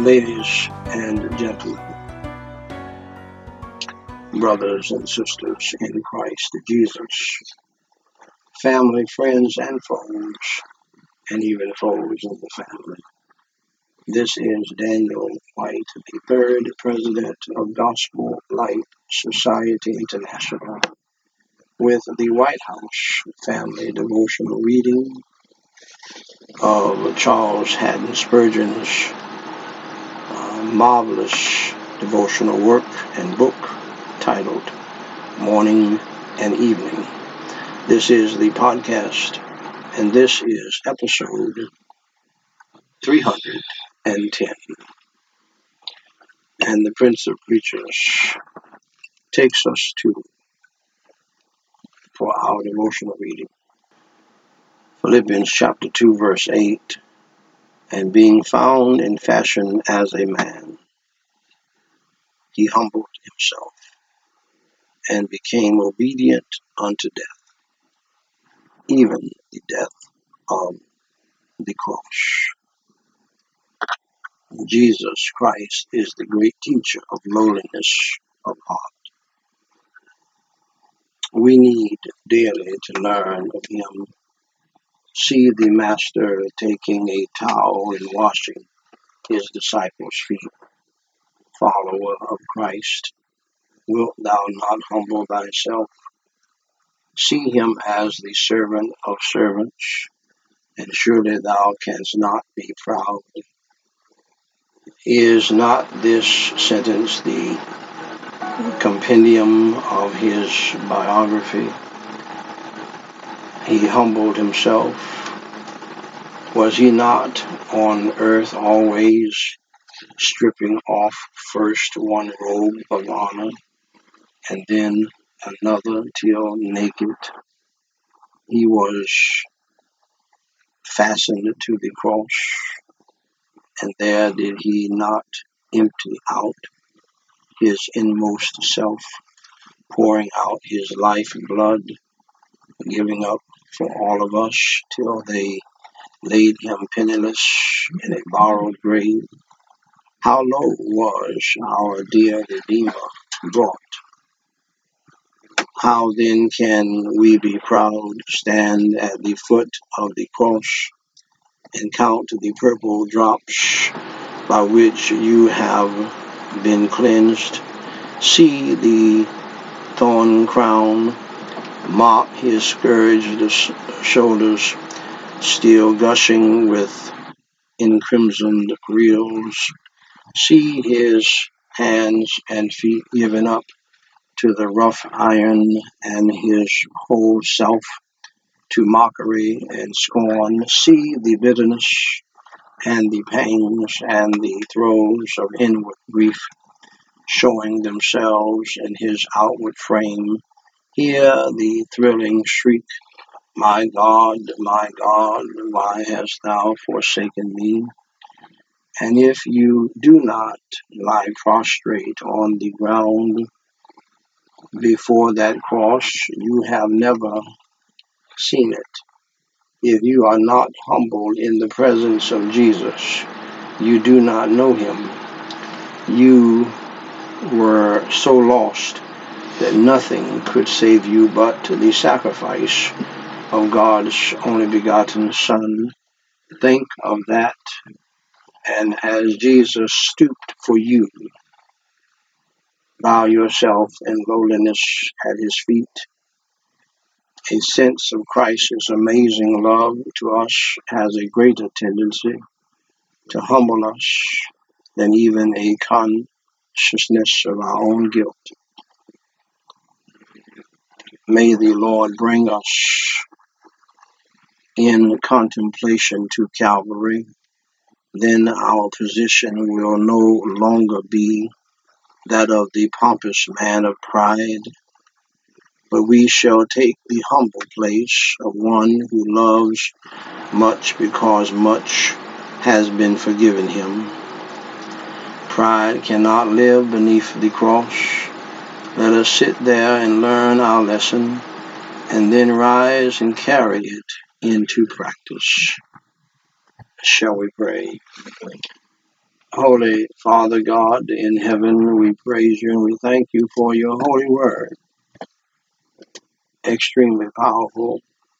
Ladies and gentlemen, brothers and sisters in Christ Jesus, family, friends, and foes, and even foes in the family. This is Daniel White, the third president of Gospel Light Society International, with the White House Family Devotional reading of Charles Haddon Spurgeon's marvelous devotional work and book titled Morning and Evening. This is the podcast, and this is episode 310. And the Prince of Preachers takes us for our devotional reading, Philippians chapter 2, verse 8, and being found in fashion as a man, he humbled himself and became obedient unto death, even the death of the cross. Jesus Christ is the great teacher of lowliness of heart. We need daily to learn of him. See the Master taking a towel and washing his disciples' feet. Follower of Christ, wilt thou not humble thyself? See him as the servant of servants, and surely thou canst not be proud. Is not this sentence the compendium of his biography? He humbled himself. Was he not on earth always stripping off first one robe of honor and then another till naked he was fastened to the cross? And there did he not empty out his inmost self, pouring out his life blood, giving up for all of us till they laid him penniless in a borrowed grave? How low was our dear Redeemer brought? How then can we be proud, stand at the foot of the cross, and count the purple drops by which you have been cleansed? See the thorn crown, mark his scourged shoulders, still gushing with encrimsoned rills. See his hands and feet given up to the rough iron, and his whole self to mockery and scorn. See the bitterness and the pangs and the throes of inward grief showing themselves in his outward frame. Hear the thrilling shriek, my God, why hast thou forsaken me? And if you do not lie prostrate on the ground before that cross, you have never seen it. If you are not humbled in the presence of Jesus, you do not know him. You were so lost that nothing could save you but the sacrifice of God's only begotten Son. Think of that. And as Jesus stooped for you, bow yourself in lowliness at his feet. A sense of Christ's amazing love to us has a greater tendency to humble us than even a consciousness of our own guilt. May the Lord bring us in contemplation to Calvary. Then our position will no longer be that of the pompous man of pride, but we shall take the humble place of one who loves much because much has been forgiven him. Pride cannot live beneath the cross. Let us sit there and learn our lesson, and then rise and carry it into practice. Shall we pray? Holy Father God in heaven, we praise you and we thank you for your holy word. Extremely powerful.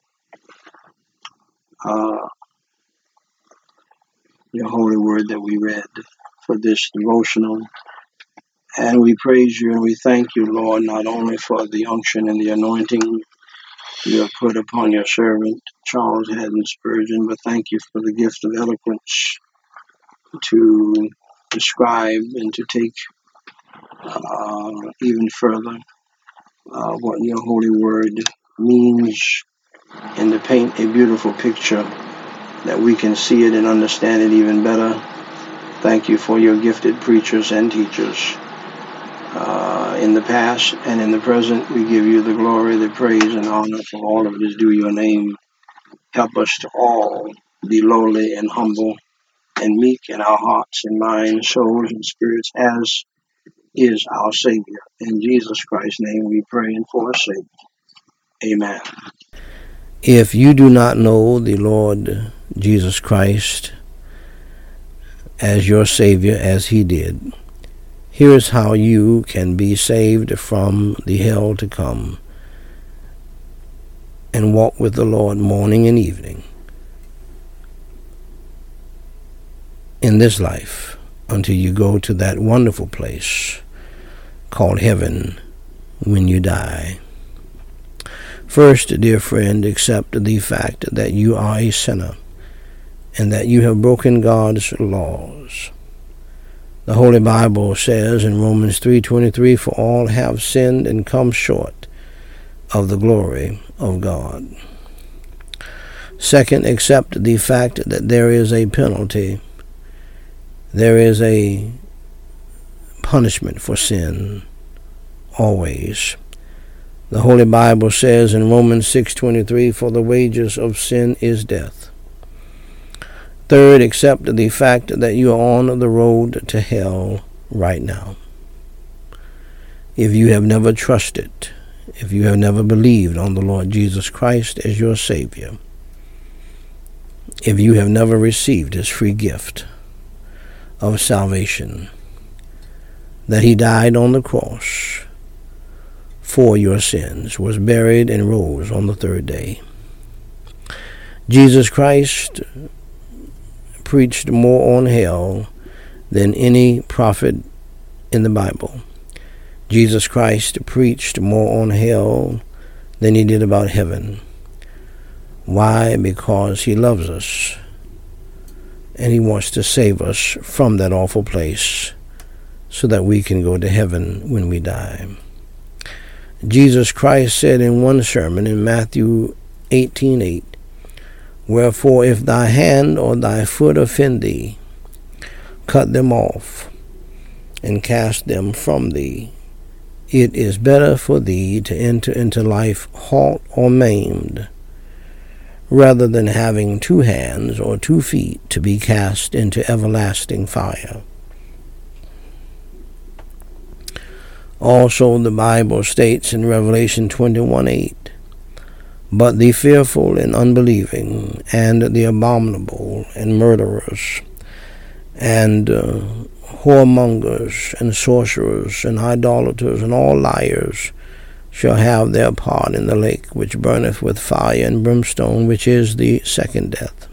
Your holy word that we read for this devotional. And we praise you and we thank you, Lord, not only for the unction and the anointing you have put upon your servant, Charles Haddon Spurgeon, but thank you for the gift of eloquence to describe and to take even further what your holy word means and to paint a beautiful picture that we can see it and understand it even better. Thank you for your gifted preachers and teachers. In the past and in the present, we give you the glory, the praise, and honor for all of it is due your name. Help us to all be lowly and humble and meek in our hearts and minds, souls, and spirits, as is our Savior. In Jesus Christ's name we pray and forsake. Amen. If you do not know the Lord Jesus Christ as your Savior as he did, here's how you can be saved from the hell to come and walk with the Lord morning and evening in this life until you go to that wonderful place called heaven when you die. First, dear friend, accept the fact that you are a sinner and that you have broken God's laws. The Holy Bible says in Romans 3:23, "For all have sinned and come short of the glory of God." Second, accept the fact that there is a penalty. There is a punishment for sin, always. The Holy Bible says in Romans 6:23, "For the wages of sin is death." Third, accept the fact that you are on the road to hell right now. If you have never trusted, if you have never believed on the Lord Jesus Christ as your Savior, if you have never received his free gift of salvation, that he died on the cross for your sins, was buried and rose on the third day. Jesus Christ preached more on hell than any prophet in the Bible. Jesus Christ preached more on hell than he did about heaven. Why? Because he loves us and he wants to save us from that awful place so that we can go to heaven when we die. Jesus Christ said in one sermon in Matthew 18:8, "Wherefore if thy hand or thy foot offend thee, cut them off and cast them from thee. It is better for thee to enter into life halt or maimed, rather than having 2 hands or 2 feet to be cast into everlasting fire." Also, the Bible states in Revelation 21:8, "But the fearful and unbelieving, and the abominable, and murderers, and whoremongers, and sorcerers, and idolaters, and all liars, shall have their part in the lake which burneth with fire and brimstone, which is the second death."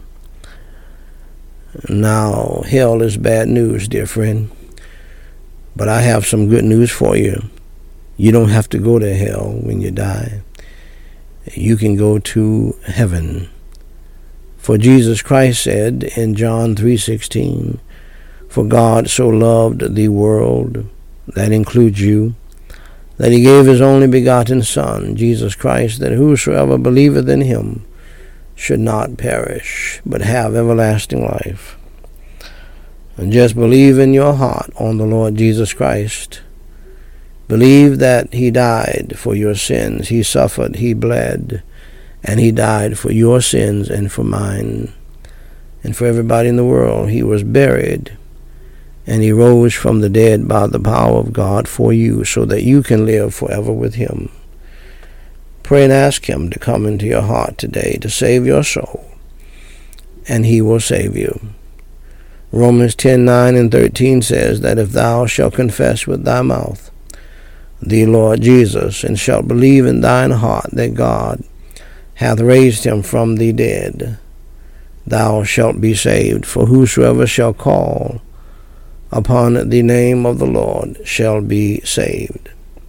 Now, hell is bad news, dear friend. But I have some good news for you. You don't have to go to hell when you die. You can go to heaven. For Jesus Christ said in John 3:16, "For God so loved the world," that includes you, "that he gave his only begotten Son, Jesus Christ, that whosoever believeth in him should not perish, but have everlasting life." And just believe in your heart on the Lord Jesus Christ. Believe that he died for your sins. He suffered, he bled, and he died for your sins and for mine and for everybody in the world. He was buried, and he rose from the dead by the power of God for you, so that you can live forever with him. Pray and ask him to come into your heart today to save your soul, and he will save you. Romans 10:9 and 13 says that if thou shalt confess with thy mouth the Lord Jesus, and shalt believe in thine heart that God hath raised him from the dead, thou shalt be saved. For whosoever shall call upon the name of the Lord shall be saved.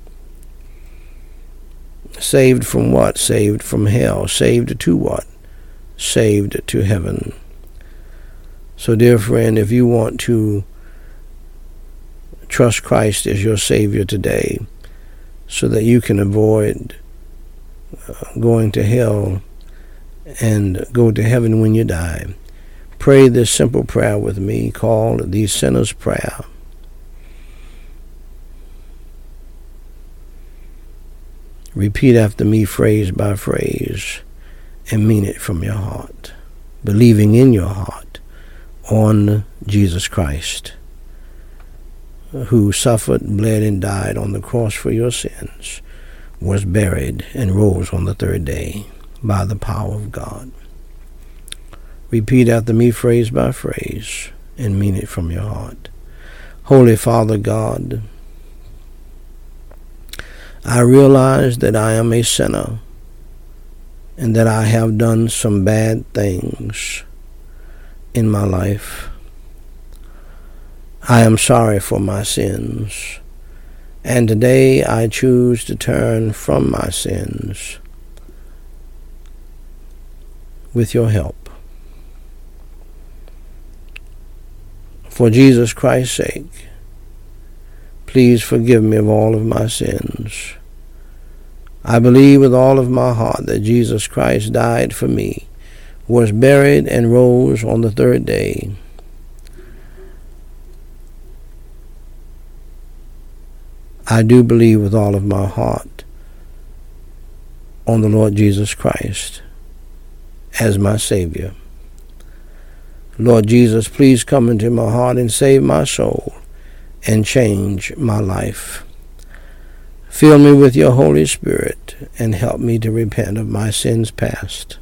Saved from what? Saved from hell. Saved to what? Saved to heaven. So, dear friend, if you want to trust Christ as your Savior today, so that you can avoid going to hell and go to heaven when you die, pray this simple prayer with me called the Sinner's Prayer. Repeat after me phrase by phrase and mean it from your heart, believing in your heart on Jesus Christ, who suffered, bled, and died on the cross for your sins, was buried, and rose on the third day by the power of God. Repeat after me phrase by phrase and mean it from your heart. Holy Father God, I realize that I am a sinner and that I have done some bad things in my life. I am sorry for my sins, and today I choose to turn from my sins with your help. For Jesus Christ's sake, please forgive me of all of my sins. I believe with all of my heart that Jesus Christ died for me, was buried, and rose on the third day. I do believe with all of my heart on the Lord Jesus Christ as my Savior. Lord Jesus, please come into my heart and save my soul and change my life. Fill me with your Holy Spirit and help me to repent of my sins past.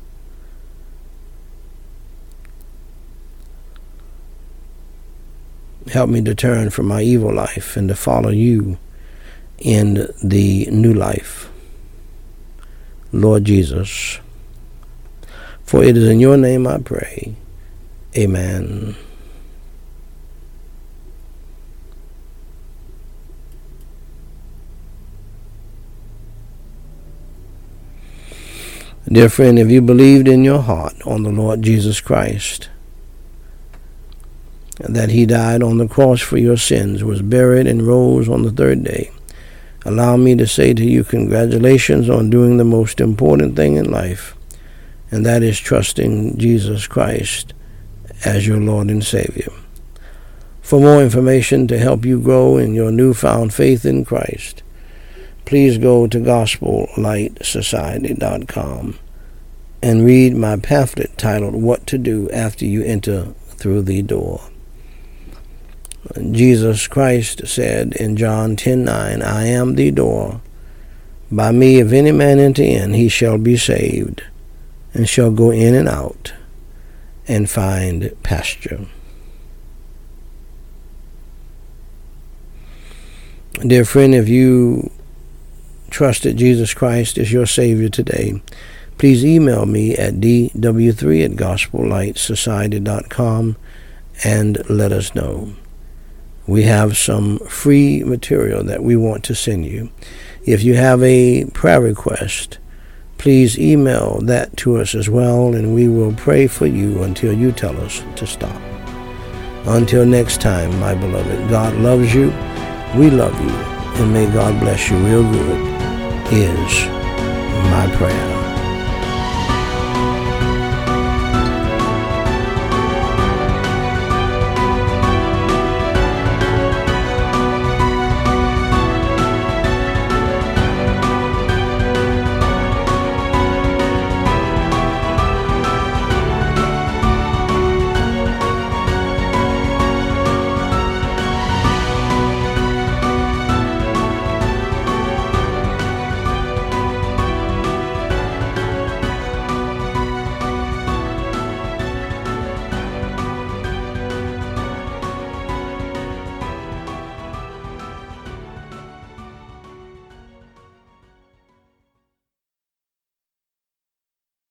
Help me to turn from my evil life and to follow you in the new life, Lord Jesus. For it is in your name I pray. Amen. Dear friend, if you believed in your heart on the Lord Jesus Christ, that he died on the cross for your sins, was buried, and rose on the third day, allow me to say to you, congratulations on doing the most important thing in life, and that is trusting Jesus Christ as your Lord and Savior. For more information to help you grow in your newfound faith in Christ, please go to GospelLightSociety.com and read my pamphlet titled What to Do After You Enter Through the Door. Jesus Christ said in John 10:9, I am the door. By me, if any man enter in, he shall be saved, and shall go in and out, and find pasture. Dear friend, if you trusted Jesus Christ as your Savior today, please email me at dw3@gospellightsociety.com and let us know. We have some free material that we want to send you. If you have a prayer request, please email that to us as well, and we will pray for you until you tell us to stop. Until next time, my beloved, God loves you, we love you, and may God bless you real good is my prayer.